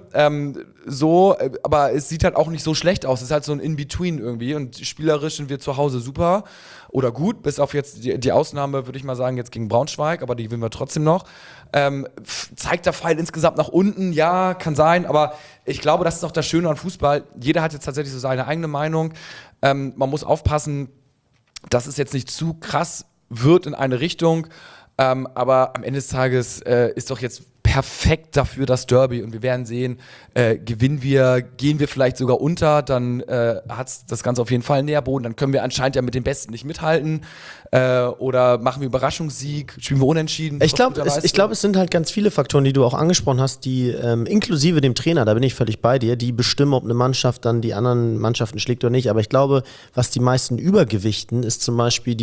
Aber es sieht halt auch nicht so schlecht aus. Es ist halt so ein In-Between irgendwie. Und spielerisch sind wir zu Hause super oder gut, bis auf jetzt die Ausnahme, würde ich mal sagen, jetzt gegen Braunschweig, aber die gewinnen wir trotzdem noch. Zeigt der Pfeil insgesamt nach unten? Ja, kann sein, aber ich glaube, das ist auch das Schöne an Fußball. Jeder hat jetzt tatsächlich so seine eigene Meinung. Man muss aufpassen, dass es jetzt nicht zu krass wird in eine Richtung, aber am Ende des Tages ist doch jetzt perfekt dafür das Derby und wir werden sehen, gehen wir vielleicht sogar unter, dann hat das Ganze auf jeden Fall einen Nährboden, dann können wir anscheinend ja mit den Besten nicht mithalten oder machen wir Überraschungssieg, spielen wir unentschieden. Ich glaube, es sind halt ganz viele Faktoren, die du auch angesprochen hast, die inklusive dem Trainer, da bin ich völlig bei dir, die bestimmen, ob eine Mannschaft dann die anderen Mannschaften schlägt oder nicht, aber ich glaube, was die meisten übergewichten, ist zum Beispiel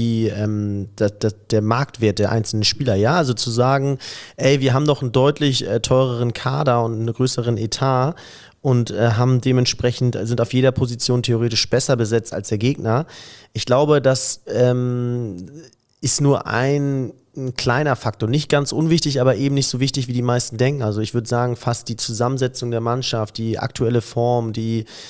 der Marktwert der einzelnen Spieler, ja, also zu sagen, ey, wir haben doch einen deutlich teureren Kader und einen größeren Etat und haben dementsprechend, sind auf jeder Position theoretisch besser besetzt als der Gegner. Ich glaube, das ist nur ein kleiner Faktor, nicht ganz unwichtig, aber eben nicht so wichtig, wie die meisten denken. Also ich würde sagen, fast die Zusammensetzung der Mannschaft, die aktuelle Form, auch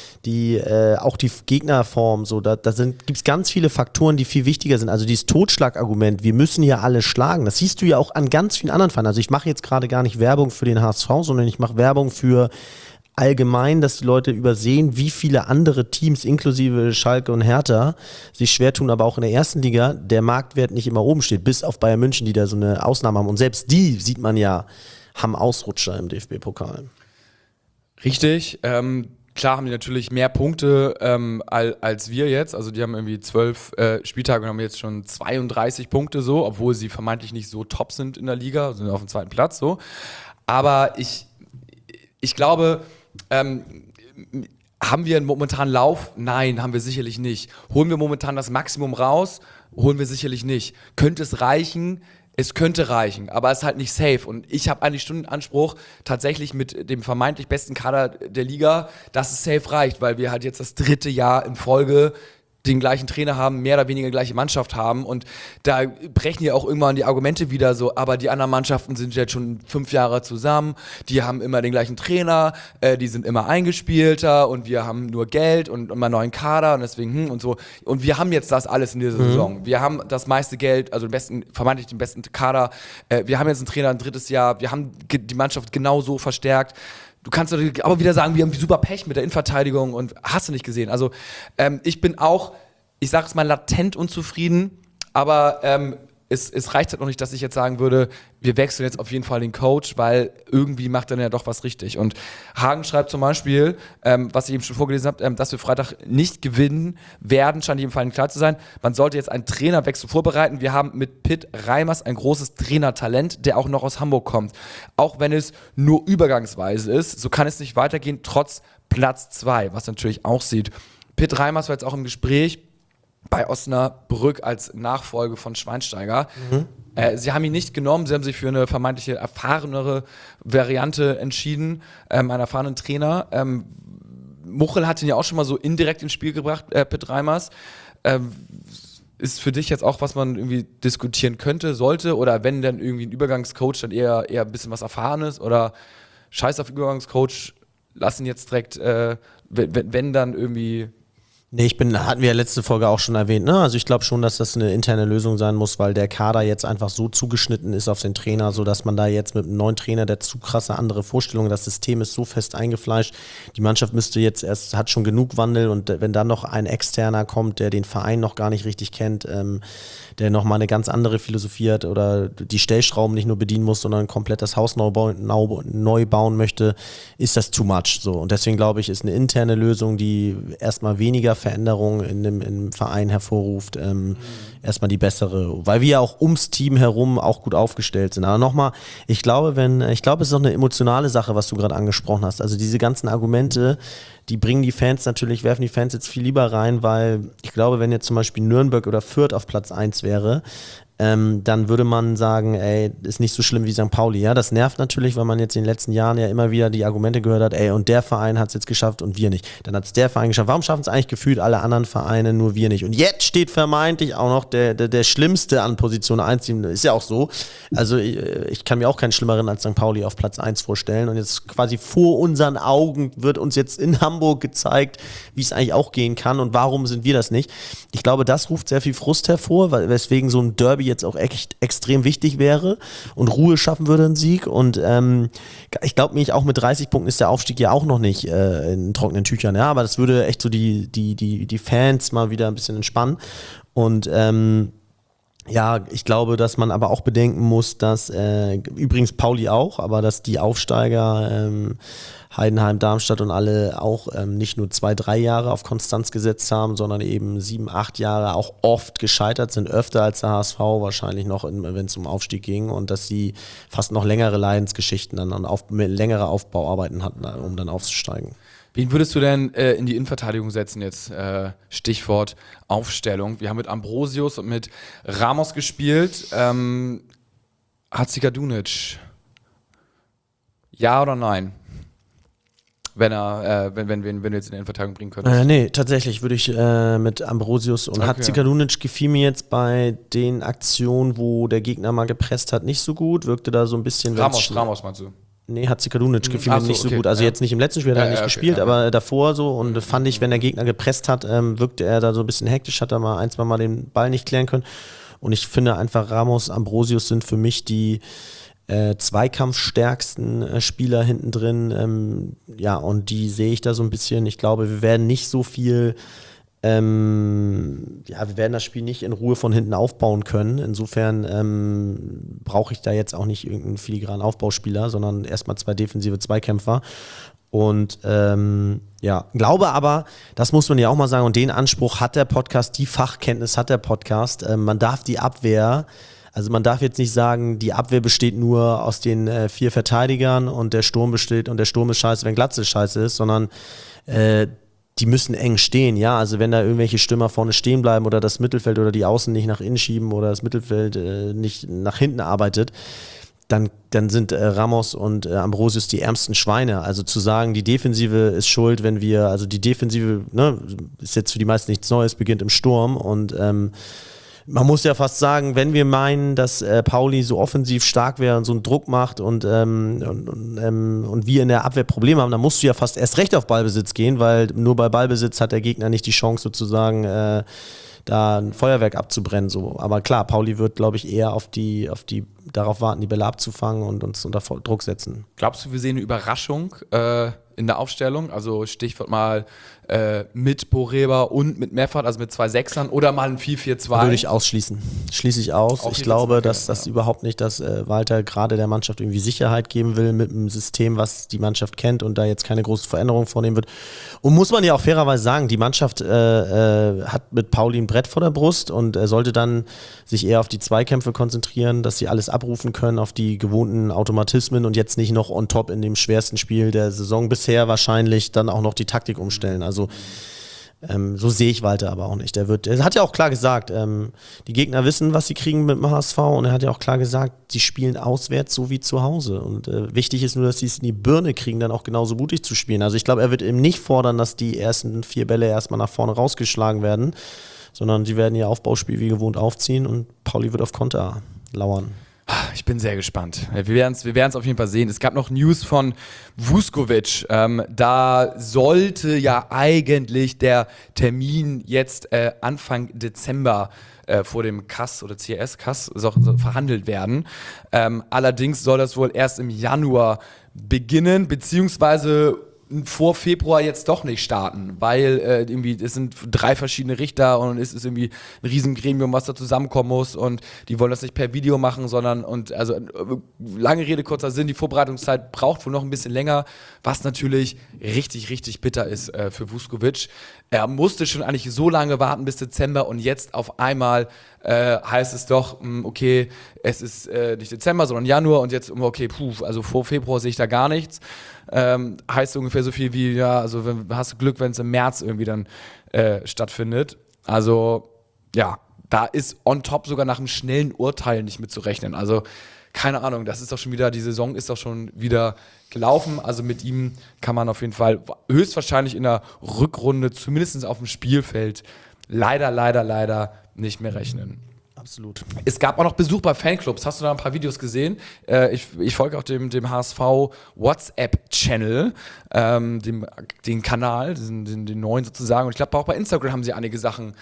die Gegnerform, so, gibt es ganz viele Faktoren, die viel wichtiger sind. Also dieses Totschlagargument, wir müssen ja alle schlagen, das siehst du ja auch an ganz vielen anderen Vereinen. Also ich mache jetzt gerade gar nicht Werbung für den HSV, sondern ich mache Werbung für allgemein, dass die Leute übersehen, wie viele andere Teams, inklusive Schalke und Hertha, sich schwer tun, aber auch in der ersten Liga der Marktwert nicht immer oben steht, bis auf Bayern München, die da so eine Ausnahme haben. Und selbst die, sieht man ja, haben Ausrutscher im DFB-Pokal. Richtig. Klar haben die natürlich mehr Punkte als wir jetzt. Also die haben irgendwie 12 Spieltage und haben jetzt schon 32 Punkte so, obwohl sie vermeintlich nicht so top sind in der Liga, sind auf dem 2. Platz so. Aber ich glaube, haben wir einen momentanen Lauf? Nein, haben wir sicherlich nicht. Holen wir momentan das Maximum raus? Holen wir sicherlich nicht. Könnte es reichen? Es könnte reichen, aber es ist halt nicht safe. Und ich habe eigentlich schon den Anspruch, tatsächlich mit dem vermeintlich besten Kader der Liga, dass es safe reicht, weil wir halt jetzt das 3. Jahr in Folge den gleichen Trainer haben, mehr oder weniger gleiche Mannschaft haben und da brechen ja auch irgendwann die Argumente wieder so, aber die anderen Mannschaften sind jetzt schon 5 Jahre zusammen, die haben immer den gleichen Trainer, die sind immer eingespielter und wir haben nur Geld und immer neuen Kader und deswegen und so und wir haben jetzt das alles in dieser Saison. Wir haben das meiste Geld, also vermeintlich den besten Kader, wir haben jetzt einen Trainer ein 3. Jahr, wir haben die Mannschaft genauso verstärkt. Du kannst aber wieder sagen, wir haben super Pech mit der Innenverteidigung und hast du nicht gesehen. Also ich bin auch ich sage es mal, latent unzufrieden, aber es reicht halt noch nicht, dass ich jetzt sagen würde, wir wechseln jetzt auf jeden Fall den Coach, weil irgendwie macht er ja doch was richtig. Und Hagen schreibt zum Beispiel, was ich eben schon vorgelesen habe, dass wir Freitag nicht gewinnen werden, scheint jedem Fall klar zu sein. Man sollte jetzt einen Trainerwechsel vorbereiten. Wir haben mit Pitt Reimers ein großes Trainertalent, der auch noch aus Hamburg kommt. Auch wenn es nur übergangsweise ist, so kann es nicht weitergehen, trotz Platz 2, was natürlich auch sieht. Pitt Reimers war jetzt auch im Gespräch bei Osnabrück als Nachfolge von Schweinsteiger. Sie haben ihn nicht genommen, sie haben sich für eine vermeintliche erfahrenere Variante entschieden, einen erfahrenen Trainer. Muchel hat ihn ja auch schon mal so indirekt ins Spiel gebracht, Pitt Reimers. Ist für dich jetzt auch, was man irgendwie diskutieren könnte, sollte, oder wenn dann irgendwie ein Übergangscoach dann eher ein bisschen was Erfahrenes, oder scheiß auf Übergangscoach, lass ihn jetzt direkt, wenn dann irgendwie... Nee, hatten wir ja letzte Folge auch schon erwähnt, ne? Also ich glaube schon, dass das eine interne Lösung sein muss, weil der Kader jetzt einfach so zugeschnitten ist auf den Trainer, sodass man da jetzt mit einem neuen Trainer, der zu krasse andere Vorstellungen, das System ist so fest eingefleischt, die Mannschaft hat schon genug Wandel, und wenn dann noch ein Externer kommt, der den Verein noch gar nicht richtig kennt, der nochmal eine ganz andere Philosophie hat oder die Stellschrauben nicht nur bedienen muss, sondern komplett das Haus neu bauen möchte, ist das too much. So. Und deswegen glaube ich, ist eine interne Lösung, die erstmal weniger Veränderungen im Verein hervorruft, erstmal die bessere, weil wir ja auch ums Team herum auch gut aufgestellt sind. Aber nochmal, ich glaube, es ist auch eine emotionale Sache, was du gerade angesprochen hast. Also diese ganzen Argumente, die werfen die Fans jetzt viel lieber rein, weil ich glaube, wenn jetzt zum Beispiel Nürnberg oder Fürth auf Platz 1 wäre, dann würde man sagen, ey, ist nicht so schlimm wie St. Pauli. Ja, das nervt natürlich, weil man jetzt in den letzten Jahren ja immer wieder die Argumente gehört hat, ey, und der Verein hat es jetzt geschafft und wir nicht. Dann hat es der Verein geschafft. Warum schaffen es eigentlich gefühlt alle anderen Vereine, nur wir nicht? Und jetzt steht vermeintlich auch noch der Schlimmste an Position 1. Ist ja auch so. Also ich kann mir auch keinen Schlimmeren als St. Pauli auf Platz 1 vorstellen. Und jetzt quasi vor unseren Augen wird uns jetzt in Hamburg gezeigt, wie es eigentlich auch gehen kann und warum sind wir das nicht. Ich glaube, das ruft sehr viel Frust hervor, weswegen so ein Derby jetzt auch echt extrem wichtig wäre und Ruhe schaffen würde, ein Sieg. Und ich glaube mich, auch mit 30 Punkten ist der Aufstieg ja auch noch nicht in trockenen Tüchern, ja, aber das würde echt so die Fans mal wieder ein bisschen entspannen. Und ja, ich glaube, dass man aber auch bedenken muss, dass übrigens Pauli auch, aber dass die Aufsteiger Heidenheim, Darmstadt und alle auch nicht nur 2-3 Jahre auf Konstanz gesetzt haben, sondern eben 7-8 Jahre auch oft gescheitert sind, öfter als der HSV wahrscheinlich noch, wenn es um Aufstieg ging, und dass sie fast noch längere Leidensgeschichten dann längere Aufbauarbeiten hatten, um dann aufzusteigen. Wen würdest du denn in die Innenverteidigung setzen jetzt? Stichwort Aufstellung. Wir haben mit Ambrosius und mit Ramos gespielt. Hatzikadunic. Ja oder nein? Wenn du jetzt in die Innenverteidigung bringen könntest. Nee, tatsächlich würde ich mit Ambrosius und Hatzikadunic gefiel mir jetzt bei den Aktionen, wo der Gegner mal gepresst hat, nicht so gut. Wirkte da so ein bisschen... Ramos meinst du? Nee, Hatzikadunic gefiel mir nicht so gut. Also jetzt nicht im letzten Spiel, hat er nicht gespielt, aber davor so. Und fand ich, wenn der Gegner gepresst hat, wirkte er da so ein bisschen hektisch, hat er mal ein, zwei Mal den Ball nicht klären können. Und ich finde einfach, Ramos, Ambrosius sind für mich die zweikampfstärksten Spieler hinten drin. Ja, und die sehe ich da so ein bisschen. Ich glaube, wir werden nicht so viel... wir werden das Spiel nicht in Ruhe von hinten aufbauen können. Insofern brauche ich da jetzt auch nicht irgendeinen filigranen Aufbauspieler, sondern erstmal 2 defensive Zweikämpfer. Und glaube aber, das muss man ja auch mal sagen, und den Anspruch hat der Podcast, die Fachkenntnis hat der Podcast. Man darf die Abwehr, also man darf jetzt nicht sagen, die Abwehr besteht nur aus den 4 Verteidigern und der Sturm besteht und der Sturm ist scheiße, wenn Glatze scheiße ist, sondern die müssen eng stehen, ja, also wenn da irgendwelche Stürmer vorne stehen bleiben oder das Mittelfeld oder die Außen nicht nach innen schieben oder das Mittelfeld nicht nach hinten arbeitet, dann sind Ramos und Ambrosius die ärmsten Schweine. Also zu sagen, die Defensive ist schuld, also die Defensive, ne, ist jetzt für die meisten nichts Neues, beginnt im Sturm und man muss ja fast sagen, wenn wir meinen, dass Pauli so offensiv stark wäre und so einen Druck macht und wir in der Abwehr Probleme haben, dann musst du ja fast erst recht auf Ballbesitz gehen, weil nur bei Ballbesitz hat der Gegner nicht die Chance sozusagen da ein Feuerwerk abzubrennen. So. Aber klar, Pauli wird, glaube ich, eher darauf warten, die Bälle abzufangen und uns unter Druck setzen. Glaubst du, wir sehen eine Überraschung in der Aufstellung? Also Stichwort mal mit Boreba und mit Meffert, also mit 2 Sechsern oder mal ein 4-4-2. Würde ich ausschließen. Schließe ich aus. Ich glaube, dass das überhaupt nicht, dass Walter gerade der Mannschaft irgendwie Sicherheit geben will mit einem System, was die Mannschaft kennt und da jetzt keine große Veränderung vornehmen wird. Und muss man ja auch fairerweise sagen, die Mannschaft hat mit Pauli ein Brett vor der Brust und er sollte dann sich eher auf die Zweikämpfe konzentrieren, dass sie alles abrufen können, auf die gewohnten Automatismen und jetzt nicht noch on top in dem schwersten Spiel der Saison bisher wahrscheinlich dann auch noch die Taktik umstellen. Also so sehe ich Walter aber auch nicht. Er hat ja auch klar gesagt, die Gegner wissen, was sie kriegen mit dem HSV und er hat ja auch klar gesagt, sie spielen auswärts so wie zu Hause und wichtig ist nur, dass sie es in die Birne kriegen, dann auch genauso mutig zu spielen. Also ich glaube, er wird eben nicht fordern, dass die ersten 4 Bälle erstmal nach vorne rausgeschlagen werden, sondern sie werden ihr Aufbauspiel wie gewohnt aufziehen und Pauli wird auf Konter lauern. Ich bin sehr gespannt. Wir werden es auf jeden Fall sehen. Es gab noch News von Vuskovic. Da sollte ja eigentlich der Termin jetzt Anfang Dezember vor dem KAS oder CRS-KAS verhandelt werden. Allerdings soll das wohl erst im Januar beginnen, beziehungsweise vor Februar jetzt doch nicht starten, weil irgendwie es sind 3 verschiedene Richter und es ist irgendwie ein Riesengremium, was da zusammenkommen muss und die wollen das nicht per Video machen, sondern lange Rede, kurzer Sinn, die Vorbereitungszeit braucht wohl noch ein bisschen länger, was natürlich richtig, richtig bitter ist für Vuskovic. Er musste schon eigentlich so lange warten bis Dezember und jetzt auf einmal heißt es doch, okay, es ist nicht Dezember, sondern Januar und jetzt, okay, also vor Februar sehe ich da gar nichts. Heißt ungefähr so viel wie, ja, also hast du Glück, wenn es im März irgendwie dann stattfindet. Also, ja, da ist on top sogar nach einem schnellen Urteil nicht mitzurechnen. Also, keine Ahnung, das ist doch schon wieder, die Saison ist doch schon wieder gelaufen. Also mit ihm kann man auf jeden Fall höchstwahrscheinlich in der Rückrunde, zumindest auf dem Spielfeld, leider nicht mehr rechnen. Absolut. Es gab auch noch Besuch bei Fanclubs. Hast du da ein paar Videos gesehen? Ich folge auch dem HSV WhatsApp-Channel, den Kanal, den neuen sozusagen. Und ich glaube auch bei Instagram haben sie einige Sachen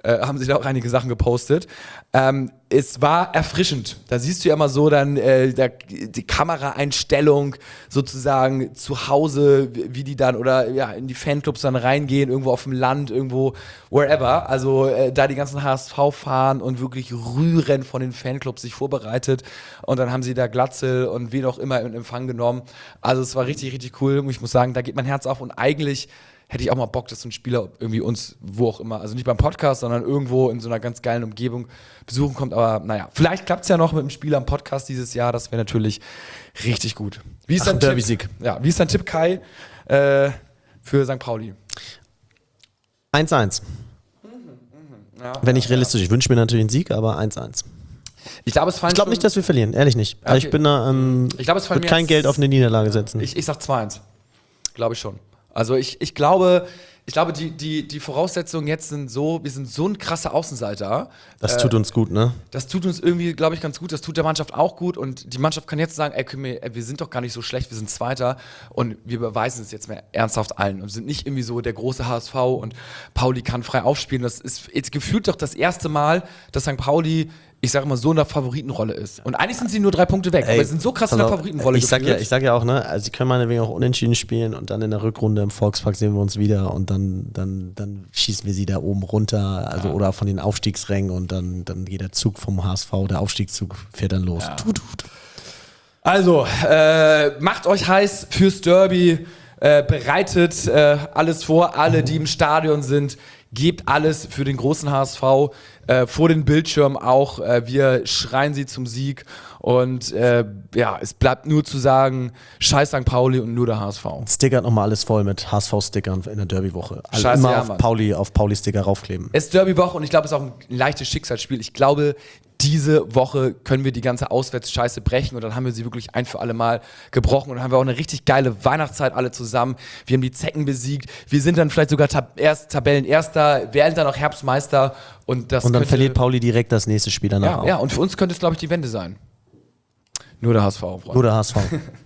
gepostet. Es war erfrischend. Da siehst du ja immer so dann die Kameraeinstellung sozusagen zu Hause, wie die dann oder ja in die Fanclubs dann reingehen, irgendwo auf dem Land, irgendwo wherever. Also da die ganzen HSV fahren und wirklich rühren von den Fanclubs sich vorbereitet. Und dann haben sie da Glatzel und wen auch immer in Empfang genommen. Also es war richtig, richtig cool. Und ich muss sagen, da geht mein Herz auf und eigentlich hätte ich auch mal Bock, dass so ein Spieler irgendwie uns, wo auch immer, also nicht beim Podcast, sondern irgendwo in so einer ganz geilen Umgebung besuchen kommt. Aber naja, vielleicht klappt es ja noch mit dem Spieler am Podcast dieses Jahr. Das wäre natürlich richtig gut. Wie ist dein Derby-Sieg. Ja, wie ist dein Tipp, Kai, für St. Pauli? 1-1. Ja, wenn nicht realistisch. Ich wünsche mir natürlich einen Sieg, aber 1-1. Ich glaube nicht, dass wir verlieren, ehrlich nicht. Okay. Ich bin da, ich glaube, es würde kein Geld auf eine Niederlage setzen. Ich sag 2-1. Glaube ich schon. Also ich glaube, die Voraussetzungen jetzt sind so, wir sind so ein krasser Außenseiter. Das tut uns gut, ne? Das tut uns irgendwie, glaube ich, ganz gut. Das tut der Mannschaft auch gut. Und die Mannschaft kann jetzt sagen, wir sind doch gar nicht so schlecht, wir sind Zweiter. Und wir beweisen es jetzt mehr ernsthaft allen. Und sind nicht irgendwie so der große HSV und Pauli kann frei aufspielen. Das ist jetzt gefühlt doch das erste Mal, dass St. Pauli, ich sage mal, so in der Favoritenrolle ist. Und eigentlich sind sie nur 3 Punkte weg, aber sie sind so krass in der Favoritenrolle ich sag ja auch, ne, also sie können meinetwegen auch unentschieden spielen und dann in der Rückrunde im Volkspark sehen wir uns wieder und dann schießen wir sie da oben runter, also oder von den Aufstiegsrängen und dann geht der Zug vom HSV, der Aufstiegszug fährt dann los. Ja. Also, macht euch heiß fürs Derby, bereitet alles vor, alle, die im Stadion sind, gebt alles für den großen HSV, vor den Bildschirmen auch. Wir schreien sie zum Sieg und es bleibt nur zu sagen, scheiß St. Pauli und nur der HSV. Stickert nochmal alles voll mit HSV-Stickern in der Derby-Woche. Also Scheiße, immer ja, auf Pauli-Sticker raufkleben. Es ist Derby-Woche und ich glaube, es ist auch ein leichtes Schicksalsspiel. Ich glaube, diese Woche können wir die ganze Auswärtsscheiße brechen und dann haben wir sie wirklich ein für alle Mal gebrochen und dann haben wir auch eine richtig geile Weihnachtszeit alle zusammen. Wir haben die Zecken besiegt. Wir sind dann vielleicht sogar Tabellenerster, werden dann auch Herbstmeister und dann verliert Pauli direkt das nächste Spiel danach. Ja, und für uns könnte es, glaube ich, die Wende sein. Nur der HSV. Nur der HSV.